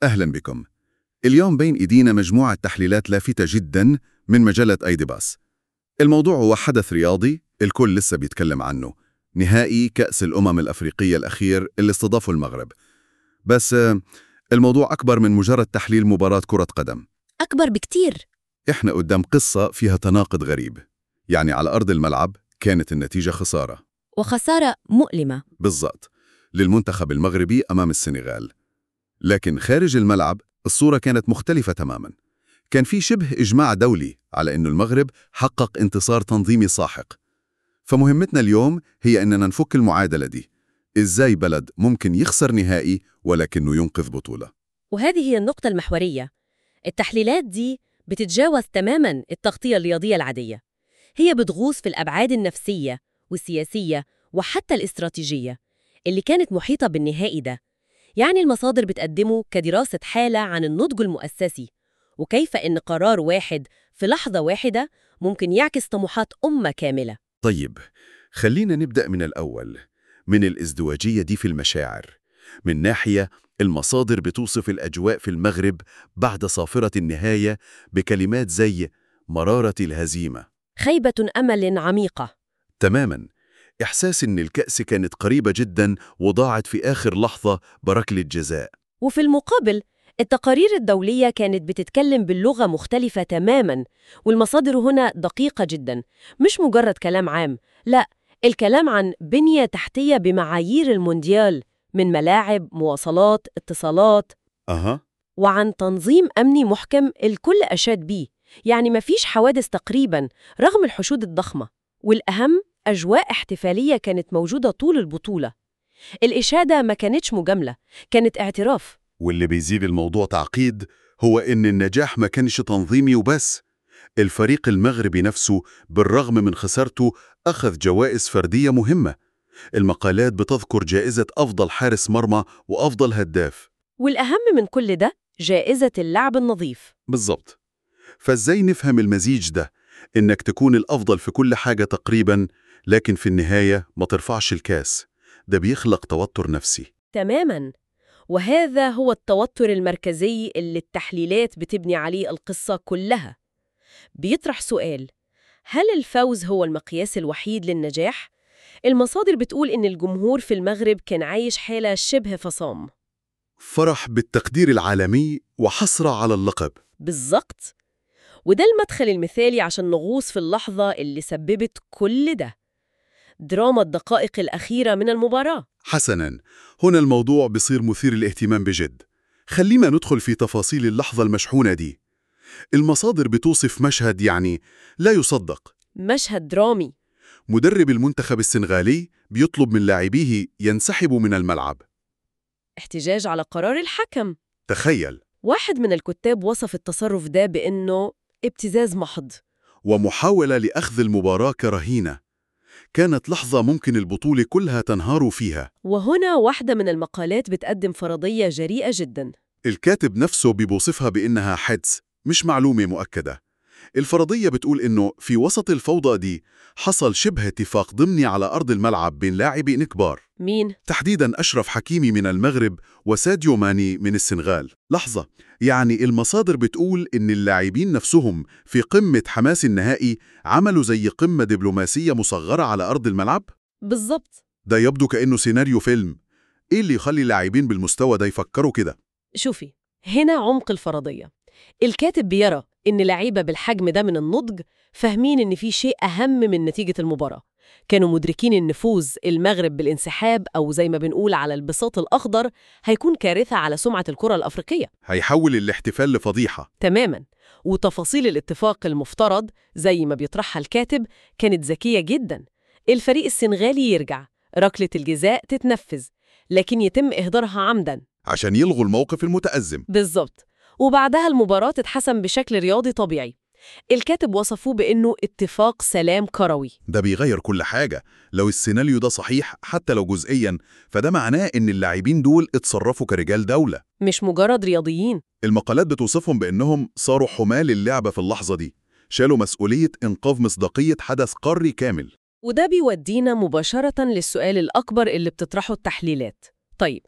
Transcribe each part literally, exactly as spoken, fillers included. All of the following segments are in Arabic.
أهلا بكم. اليوم بين إيدينا مجموعة تحليلات لافتة جدا من مجلة أيديباس. الموضوع هو حدث رياضي الكل لسه بيتكلم عنه، نهائي كأس الأمم الأفريقية الأخير اللي استضافه المغرب. بس آه، الموضوع أكبر من مجرد تحليل مباراة كرة قدم. أكبر بكتير. إحنا قدام قصة فيها تناقض غريب. يعني على أرض الملعب كانت النتيجة خسارة، وخسارة مؤلمة. بالضبط، للمنتخب المغربي أمام السنغال. لكن خارج الملعب الصورة كانت مختلفة تماماً. كان في شبه إجماع دولي على أن المغرب حقق انتصار تنظيمي ساحق. فمهمتنا اليوم هي أننا نفك المعادلة دي. إزاي بلد ممكن يخسر نهائي ولكنه ينقذ بطولة؟ وهذه هي النقطة المحورية. التحليلات دي بتتجاوز تماماً التغطية الرياضية العادية. هي بتغوص في الأبعاد النفسية والسياسية وحتى الاستراتيجية اللي كانت محيطة بالنهائي ده. يعني المصادر بتقدمه كدراسة حالة عن النضج المؤسسي، وكيف إن قرار واحد في لحظة واحدة ممكن يعكس طموحات أمة كاملة. طيب، خلينا نبدأ من الأول، من الازدواجية دي في المشاعر. من ناحية، المصادر بتوصف الأجواء في المغرب بعد صافرة النهاية بكلمات زي مرارة الهزيمة. خيبة أمل عميقة. تماماً، إحساس إن الكأس كانت قريبة جداً وضاعت في آخر لحظة بركلة جزاء. وفي المقابل التقارير الدولية كانت بتتكلم باللغة مختلفة تماماً، والمصادر هنا دقيقة جداً، مش مجرد كلام عام، لا، الكلام عن بنية تحتية بمعايير المونديال، من ملاعب، مواصلات، اتصالات، أها. وعن تنظيم أمني محكم الكل أشاد بيه. يعني مفيش حوادث تقريباً رغم الحشود الضخمة. والأهم، أجواء احتفالية كانت موجودة طول البطولة. الإشادة ما كانتش مجاملة، كانت اعتراف. واللي بيزيد الموضوع تعقيد هو إن النجاح ما كانش تنظيمي وبس. الفريق المغربي نفسه بالرغم من خسارته أخذ جوائز فردية مهمة. المقالات بتذكر جائزة أفضل حارس مرمى وأفضل هداف. والأهم من كل ده، جائزة اللعب النظيف. بالضبط. فإزاي نفهم المزيج ده؟ إنك تكون الأفضل في كل حاجة تقريباً، لكن في النهاية ما ترفعش الكاس. ده بيخلق توتر نفسي. تماماً. وهذا هو التوتر المركزي اللي التحليلات بتبني عليه القصة كلها. بيطرح سؤال: هل الفوز هو المقياس الوحيد للنجاح؟ المصادر بتقول إن الجمهور في المغرب كان عايش حالة شبه فصام. فرح بالتقدير العالمي وحسرة على اللقب. بالظبط. وده المدخل المثالي عشان نغوص في اللحظة اللي سببت كل ده، دراما الدقائق الأخيرة من المباراة. حسناً، هنا الموضوع بصير مثير للاهتمام بجد. خلينا ندخل في تفاصيل اللحظة المشحونة دي. المصادر بتوصف مشهد يعني لا يصدق. مشهد درامي. مدرب المنتخب السنغالي بيطلب من لاعبيه ينسحبوا من الملعب. احتجاج على قرار الحكم. تخيل. واحد من الكتاب وصف التصرف ده بأنه ابتزاز محض. ومحاولة لأخذ المباراة كرهينة. كانت لحظة ممكن البطولة كلها تنهار فيها. وهنا واحدة من المقالات بتقدم فرضية جريئة جداً. الكاتب نفسه بيوصفها بإنها حدس، مش معلومة مؤكدة. الفرضية بتقول إنه في وسط الفوضى دي حصل شبه اتفاق ضمني على أرض الملعب بين لاعبين كبار، مين؟ تحديداً أشرف حكيمي من المغرب وساديو ماني من السنغال. لحظة، يعني المصادر بتقول إن اللاعبين نفسهم في قمة حماس النهائي عملوا زي قمة دبلوماسية مصغرة على أرض الملعب؟ بالضبط. ده يبدو كأنه سيناريو فيلم. إيه اللي يخلي اللاعبين بالمستوى ده يفكروا كده؟ شوفي، هنا عمق الفرضية. الكاتب بيرى إن لعيبة بالحجم ده من النضج فاهمين إن في شيء أهم من نتيجة المباراة. كانوا مدركين إن فوز المغرب بالانسحاب، أو زي ما بنقول على البساط الأخضر، هيكون كارثة على سمعة الكرة الأفريقية. هيحول الاحتفال لفضيحة. تماماً. وتفاصيل الاتفاق المفترض زي ما بيطرحها الكاتب كانت ذكية جداً. الفريق السنغالي يرجع، ركلة الجزاء تتنفذ، لكن يتم إهدارها عمداً عشان يلغوا الموقف المتأزم. بالظبط. وبعدها المباراة تتحسم بشكل رياضي طبيعي. الكاتب وصفوه بأنه اتفاق سلام كروي. ده بيغير كل حاجة. لو السيناريو ده صحيح حتى لو جزئياً، فده معناه إن اللاعبين دول اتصرفوا كرجال دولة، مش مجرد رياضيين. المقالات بتوصفهم بأنهم صاروا حمال اللعبة في اللحظة دي، شالوا مسؤولية إنقاذ مصداقية حدث قاري كامل. وده بيودينا مباشرة للسؤال الأكبر اللي بتطرحه التحليلات. طيب،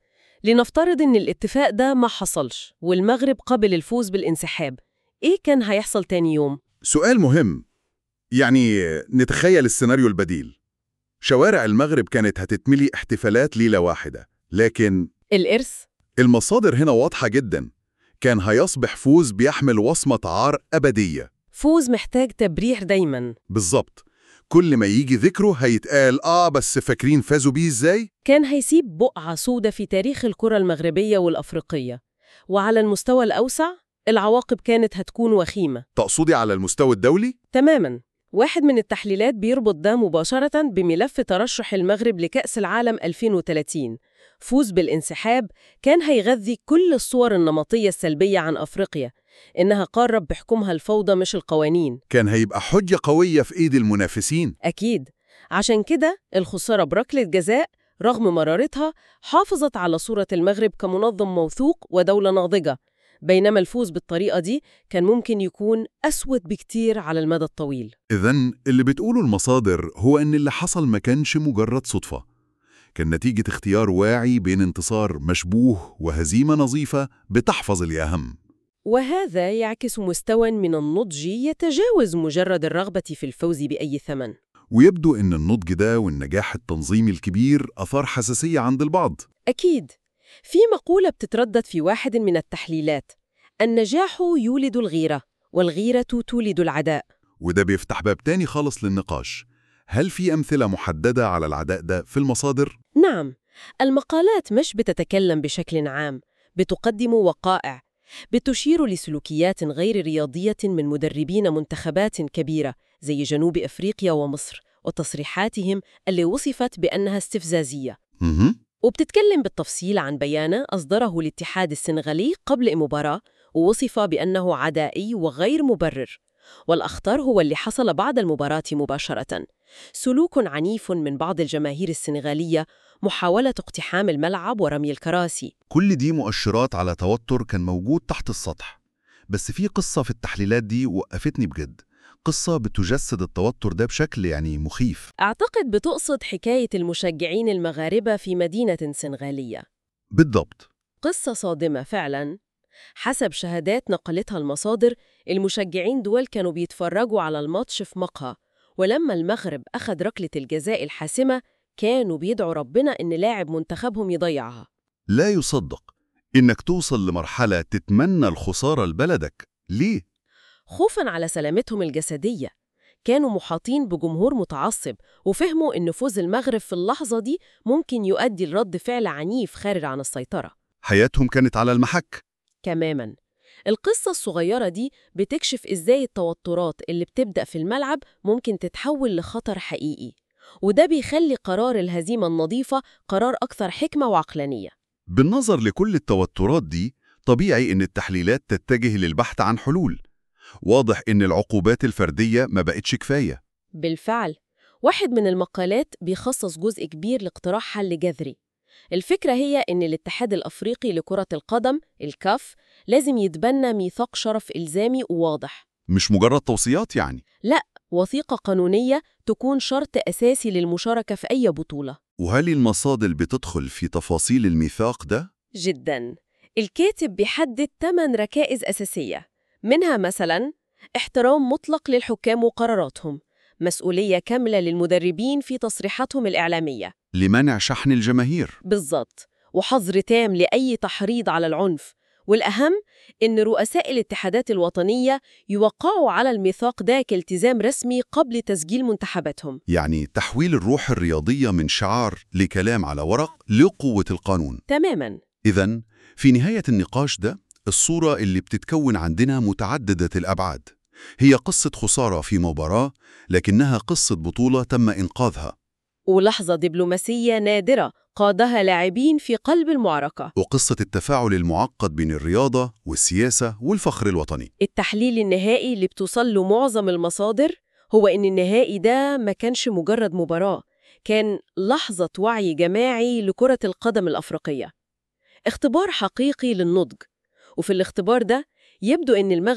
لنفترض إن الاتفاق ده ما حصلش والمغرب قبل الفوز بالانسحاب، إيه كان هيحصل تاني يوم؟ سؤال مهم. يعني نتخيل السيناريو البديل. شوارع المغرب كانت هتتملي احتفالات ليلة واحدة، لكن الإرث؟ المصادر هنا واضحة جدا. كان هيصبح فوز بيحمل وصمة عار أبدية. فوز محتاج تبرير دايماً. بالظبط. كل ما يجي ذكره هيتقال آه بس فاكرين فازوا بيه إزاي؟ كان هيسيب بقعة سودة في تاريخ الكرة المغربية والأفريقية، وعلى المستوى الأوسع العواقب كانت هتكون وخيمة. تقصدي على المستوى الدولي؟ تماماً. واحد من التحليلات بيربط ده مباشرة بملف ترشح المغرب لكأس العالم ألفين وثلاثين. فوز بالانسحاب كان هيغذي كل الصور النمطية السلبية عن أفريقيا، إنها قارة بحكمها الفوضى مش القوانين. كان هيبقى حجة قوية في إيد المنافسين. أكيد. عشان كده الخسارة بركلة جزاء رغم مرارتها حافظت على صورة المغرب كمنظم موثوق ودولة ناضجة، بينما الفوز بالطريقة دي كان ممكن يكون أسود بكتير على المدى الطويل. إذن اللي بتقوله المصادر هو إن اللي حصل ما كانش مجرد صدفة، كان نتيجة اختيار واعي بين انتصار مشبوه وهزيمة نظيفة بتحفظ الأهم. وهذا يعكس مستوى من النضج يتجاوز مجرد الرغبة في الفوز بأي ثمن. ويبدو إن النضج ده والنجاح التنظيمي الكبير أثار حساسية عند البعض. أكيد. في مقولة بتتردد في واحد من التحليلات: النجاح يولد الغيرة، والغيرة تولد العداء. وده بيفتح باب تاني خالص للنقاش. هل في أمثلة محددة على العداء ده في المصادر؟ نعم، المقالات مش بتتكلم بشكل عام، بتقدم وقائع، بتشير لسلوكيات غير رياضية من مدربين منتخبات كبيرة زي جنوب أفريقيا ومصر وتصريحاتهم اللي وصفت بأنها استفزازية. مه. وبتتكلم بالتفصيل عن بيان أصدره الاتحاد السنغالي قبل مباراة ووصف بأنه عدائي وغير مبرر. والأخطر هو اللي حصل بعد المباراة مباشرة: سلوك عنيف من بعض الجماهير السنغالية، محاولة اقتحام الملعب ورمي الكراسي. كل دي مؤشرات على توتر كان موجود تحت السطح. بس في قصة في التحليلات دي وقفتني بجد، قصة بتجسد التوتر ده بشكل يعني مخيف. أعتقد بتقصد حكاية المشجعين المغاربة في مدينة سنغالية. بالضبط. قصة صادمة فعلاً. حسب شهادات نقلتها المصادر، المشجعين دول كانوا بيتفرجوا على الماتش في مقهى، ولما المغرب أخذ ركلة الجزاء الحاسمة كانوا بيدعوا ربنا إن لاعب منتخبهم يضيعها. لا يصدق إنك توصل لمرحلة تتمنى الخسارة لبلدك. ليه؟ خوفاً على سلامتهم الجسدية. كانوا محاطين بجمهور متعصب وفهموا إن فوز المغرب في اللحظة دي ممكن يؤدي لرد فعل عنيف خارج عن السيطرة. حياتهم كانت على المحك. تماماً. القصة الصغيرة دي بتكشف إزاي التوترات اللي بتبدأ في الملعب ممكن تتحول لخطر حقيقي، وده بيخلي قرار الهزيمة النظيفة قرار أكثر حكمة وعقلانية. بالنظر لكل التوترات دي، طبيعي إن التحليلات تتجه للبحث عن حلول. واضح إن العقوبات الفردية ما بقتش كفاية. بالفعل، واحد من المقالات بيخصص جزء كبير لاقتراح حل جذري. الفكرة هي إن الاتحاد الأفريقي لكرة القدم الكاف لازم يتبنى ميثاق شرف إلزامي وواضح. مش مجرد توصيات يعني. لا، وثيقة قانونية تكون شرط أساسي للمشاركة في أي بطولة. وهل المصادر بتدخل في تفاصيل الميثاق ده؟ جداً. الكاتب بيحدد ثمان ركائز أساسية، منها مثلاً احترام مطلق للحكام وقراراتهم، مسؤولية كاملة للمدربين في تصريحاتهم الإعلامية لمنع شحن الجماهير. بالضبط، وحظر تام لأي تحريض على العنف، والأهم إن رؤساء الاتحادات الوطنية يوقعوا على الميثاق ده كالتزام رسمي قبل تسجيل منتخباتهم. يعني تحويل الروح الرياضية من شعار لكلام على ورق لقوة القانون. تماماً. إذن في نهاية النقاش ده، الصورة اللي بتتكون عندنا متعددة الأبعاد. هي قصة خسارة في مباراة، لكنها قصة بطولة تم إنقاذها، ولحظة دبلوماسية نادرة قادها لاعبين في قلب المعركة، وقصة التفاعل المعقد بين الرياضة والسياسة والفخر الوطني. التحليل النهائي اللي بتوصل له معظم المصادر هو إن النهائي ده ما كانش مجرد مباراة، كان لحظة وعي جماعي لكرة القدم الأفريقية، اختبار حقيقي للنضج. وفي الاختبار ده يبدو إن المغرب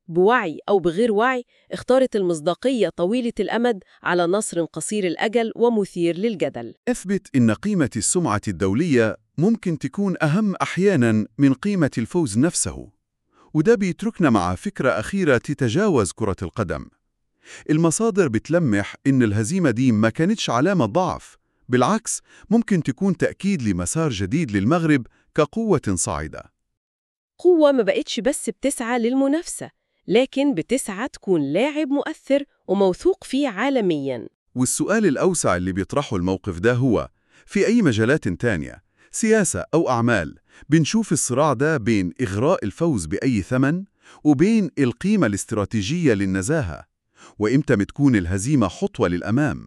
بوعي أو بغير وعي اختارت المصداقية طويلة الأمد على نصر قصير الأجل ومثير للجدل. أثبت إن قيمة السمعة الدولية ممكن تكون أهم أحياناً من قيمة الفوز نفسه، وده بيتركنا مع فكرة أخيرة تتجاوز كرة القدم. المصادر بتلمح إن الهزيمة دي ما كانتش علامة ضعف، بالعكس ممكن تكون تأكيد لمسار جديد للمغرب كقوة صاعدة. قوة ما بقتش بس بتسعى للمنافسة، لكن بتسعى تكون لاعب مؤثر وموثوق فيه عالمياً. والسؤال الأوسع اللي بيطرحه الموقف ده هو: في أي مجالات تانية، سياسة أو أعمال، بنشوف الصراع ده بين إغراء الفوز بأي ثمن وبين القيمة الاستراتيجية للنزاهة؟ وإمتى بتكون الهزيمة خطوة للأمام؟